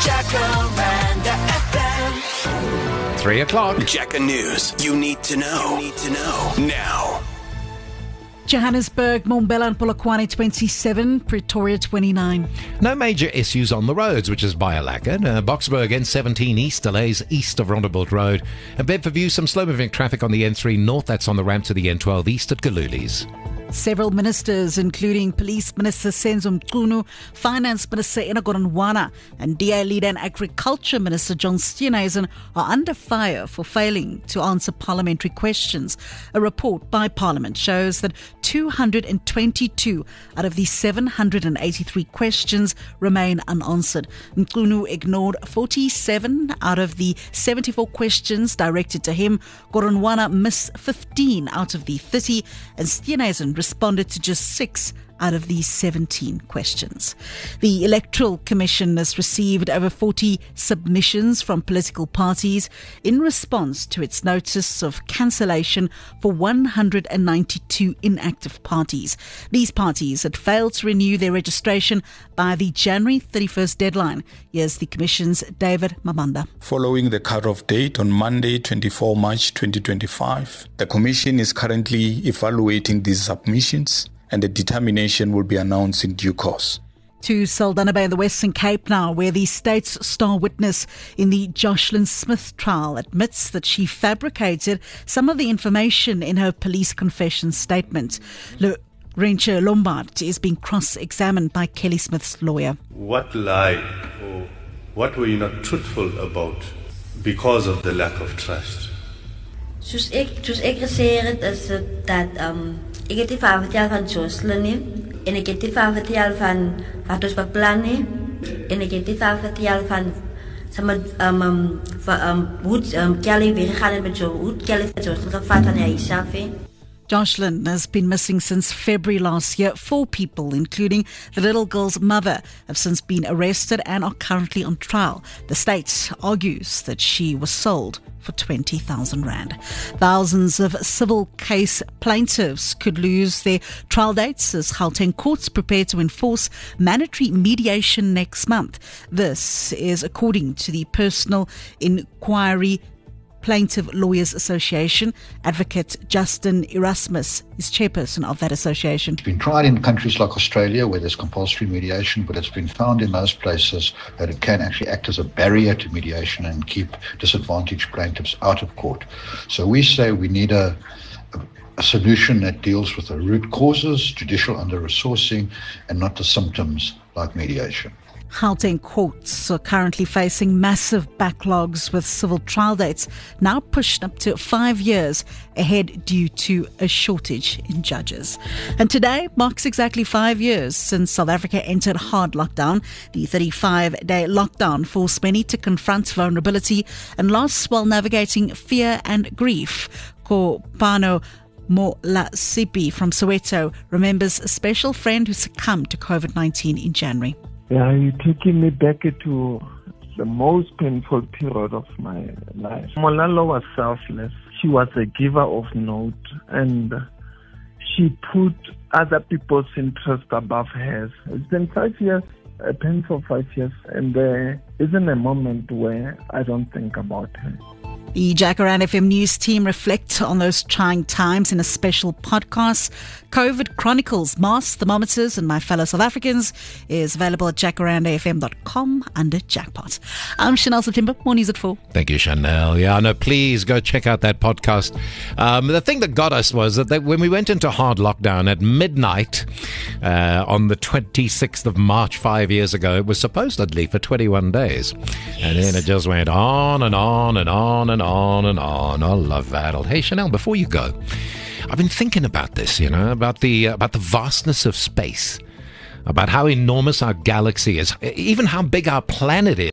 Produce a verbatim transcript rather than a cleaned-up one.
Jacaranda F M. Three o'clock. Jaca News. You need to know. You need to know now. Johannesburg, Mbombela and Polokwane twenty-seven, Pretoria twenty-nine. No major issues on the roads, which is by a lacquer. Uh, Boksburg N seventeen East delays east of Rondeboort Road. And Bedfordview, some slow-moving traffic on the N three North. That's on the ramp to the N twelve East at Galuli's. Several ministers, including Police Minister Senzo Mchunu, Finance Minister Enoch Godongwana, and D A Leader and Agriculture Minister John Steenhuisen, are under fire for failing to answer parliamentary questions. A report by Parliament shows that two hundred twenty-two out of the seven hundred eighty-three questions remain unanswered. Mchunu ignored forty-seven out of the seventy-four questions directed to him. Godongwana missed fifteen out of the thirty, and Steenhuisen responded to just six out of these seventeen questions. The Electoral Commission has received over forty submissions from political parties in response to its notice of cancellation for one hundred ninety-two inactive parties. These parties had failed to renew their registration by the January thirty-first deadline. Here's the Commission's David Mabanda. Following the cut-off date on Monday, the twenty-fourth of March twenty twenty-five, the Commission is currently evaluating these submissions, and the determination will be announced in due course. To Saldanha Bay in the Western Cape now, where the state's star witness in the Jocelyn Smith trial admits that she fabricated some of the information in her police confession statement. Renche Lombard is being cross-examined by Kelly Smith's lawyer. What lie or what were you not truthful about because of the lack of trust? Soos ek, soos ek gesê het, is het dat um, ek het die verhaal vertel van Jocelyn nie, en ek het die verhaal vertel van wat ons beplan nie, en ek het die verhaal vertel van sommer um, um, um, hoe um, Kelly weggegaan het met Jo, hoe Kelly het Jocelyn gevat van die huis af. Jocelyn has been missing since February last year. Four people, including the little girl's mother, have since been arrested and are currently on trial. The state argues that she was sold for twenty thousand rand. Thousands of civil case plaintiffs could lose their trial dates as Gauteng courts prepare to enforce mandatory mediation next month. This is according to the Personal Inquiry Plaintiff Lawyers Association. Advocate Justin Erasmus is chairperson of that association. It's been tried in countries like Australia where there's compulsory mediation, but it's been found in most places that it can actually act as a barrier to mediation and keep disadvantaged plaintiffs out of court. So we say we need a, a, a solution that deals with the root causes, judicial under-resourcing, and not the symptoms like mediation. Gauteng courts are currently facing massive backlogs with civil trial dates now pushed up to five years ahead due to a shortage in judges. And today marks exactly five years since South Africa entered hard lockdown. The thirty-five day lockdown forced many to confront vulnerability and loss while navigating fear and grief. Kopano Molasipi from Soweto remembers a special friend who succumbed to COVID nineteen in January. Yeah, you're taking me back to the most painful period of my life. Molalo was selfless. She was a giver of note, and she put other people's interest above hers. It's been five years, a painful five years, and there isn't a moment where I don't think about her. The Jacaranda F M News team reflect on those trying times in a special podcast. COVID Chronicles, Masks, Thermometers and My Fellow South Africans is available at jacaranda f m dot com under Jackpot. I'm Chanel September, more news at four. Thank you, Chanel. Yeah, no, please go check out that podcast. Um, the thing that got us was that they, when we went into hard lockdown at midnight uh, on the twenty-sixth of March five years ago, it was supposedly for twenty-one days. And then it just went on and on and on and on and on. I love that. Hey, Chanel, before you go, I've been thinking about this, you know, about the about the vastness of space, about how enormous our galaxy is, even how big our planet is.